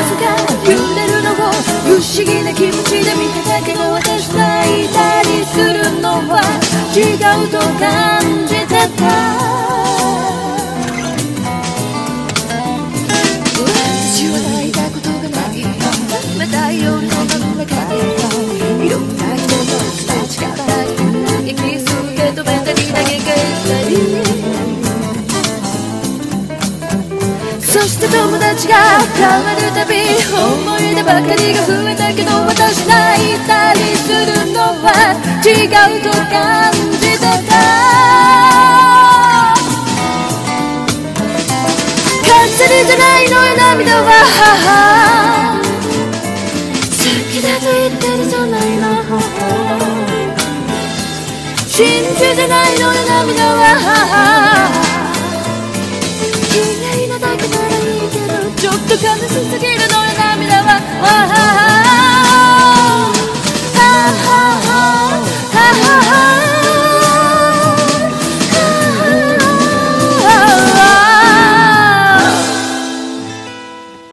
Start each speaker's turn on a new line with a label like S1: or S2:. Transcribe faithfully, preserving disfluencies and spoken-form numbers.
S1: ずか揺れるのを不思議な気持ちで見てたけど、私泣いたりするのは違うと感じてた。私は泣いたことがない、冷たい夜の真ん中でいろんな人のすれ違ったり、息す受け止めたりだけがしたり、そして友達が変わるたび思い出ばかりが増えたけど、私泣いたりするのは違うと感じてた。飾りじゃないのよ涙は、好きだと言ってるじゃないの、真珠じゃないのよ涙は、綺麗なだけならいいけどちょっと悲し